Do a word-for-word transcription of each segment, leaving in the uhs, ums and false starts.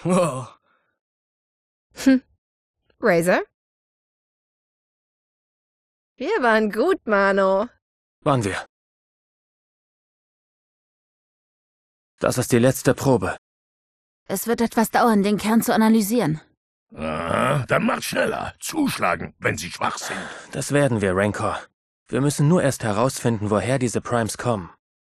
Wow. Hm. Razor? Wir waren gut, Mano. Waren wir. Das ist die letzte Probe. Es wird etwas dauern, den Kern zu analysieren. Ah, dann macht schneller. Zuschlagen, wenn sie schwach sind. Das werden wir, Rancor. Wir müssen nur erst herausfinden, woher diese Primes kommen.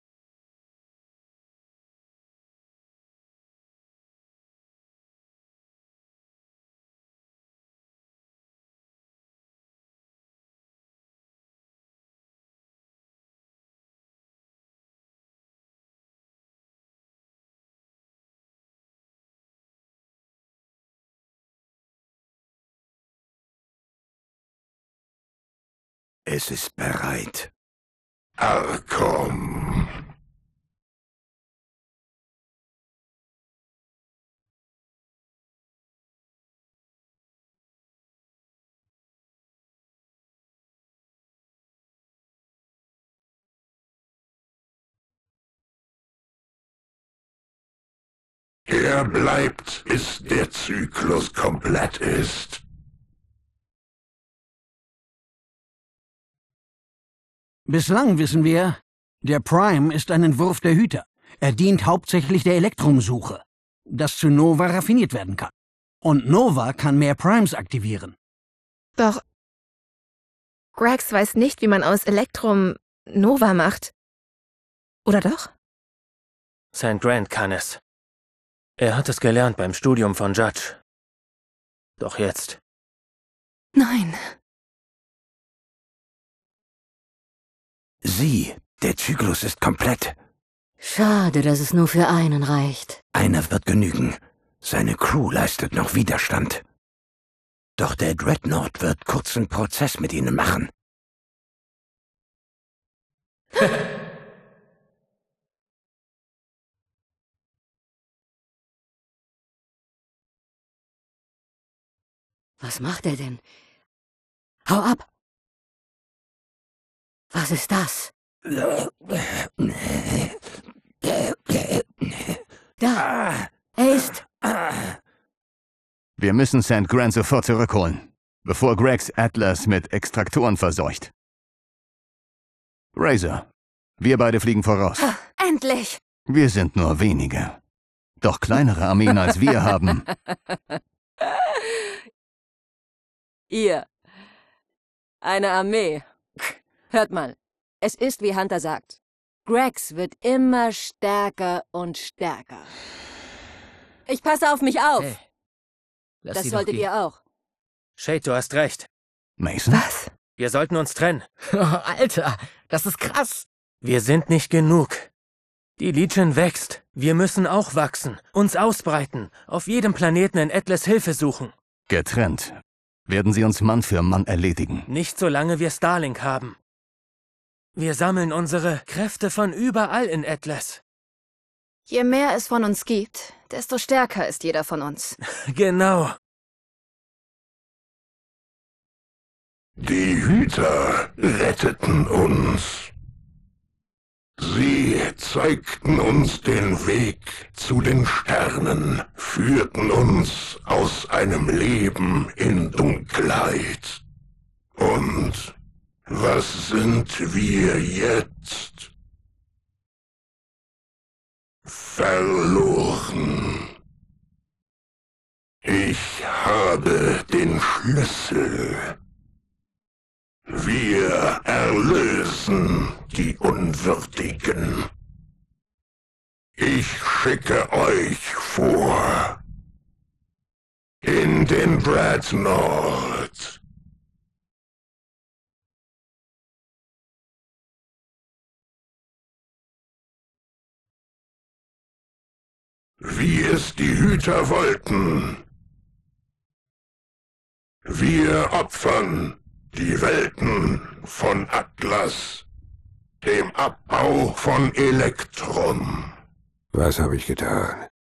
Es ist bereit. Arkham. Er bleibt, bis der Zyklus komplett ist. Bislang wissen wir, der Prime ist ein Entwurf der Hüter. Er dient hauptsächlich der Elektrumsuche, das zu Nova raffiniert werden kann. Und Nova kann mehr Primes aktivieren. Doch Grax weiß nicht, wie man aus Elektrum Nova macht. Oder doch? Saint Grant kann es. Er hat es gelernt beim Studium von Judge. Doch jetzt. Nein. Sieh, der Zyklus ist komplett. Schade, dass es nur für einen reicht. Einer wird genügen. Seine Crew leistet noch Widerstand. Doch der Dreadnought wird kurzen Prozess mit ihnen machen. Was macht er denn? Hau ab! Was ist das? Da! Er ist... Wir müssen Saint Grant sofort zurückholen, bevor Gregs Atlas mit Extraktoren verseucht. Razor, wir beide fliegen voraus. Endlich! Wir sind nur wenige. Doch kleinere Armeen als wir haben. Ihr. Eine Armee. Hört mal, es ist wie Hunter sagt. Grax wird immer stärker und stärker. Ich passe auf mich auf. Hey, lass Das sie doch solltet gehen. ihr auch. Shade, du hast recht. Mason? Was? Wir sollten uns trennen. Alter, das ist krass. Wir sind nicht genug. Die Legion wächst. Wir müssen auch wachsen, uns ausbreiten, auf jedem Planeten in Atlas Hilfe suchen. Getrennt werden sie uns Mann für Mann erledigen. Nicht solange wir Starlink haben. Wir sammeln unsere Kräfte von überall in Atlas. Je mehr es von uns gibt, desto stärker ist jeder von uns. Genau. Die Hüter retteten uns. Sie zeigten uns den Weg zu den Sternen, führten uns aus einem Leben in Dunkelheit. Und was sind wir jetzt? Verloren. Ich habe den Schlüssel. Wir erlösen die Unwürdigen. Ich schicke euch vor. In den Dreadnought. Wie es die Hüter wollten. Wir opfern die Welten von Atlas, dem Abbau von Elektrum. Was habe ich getan?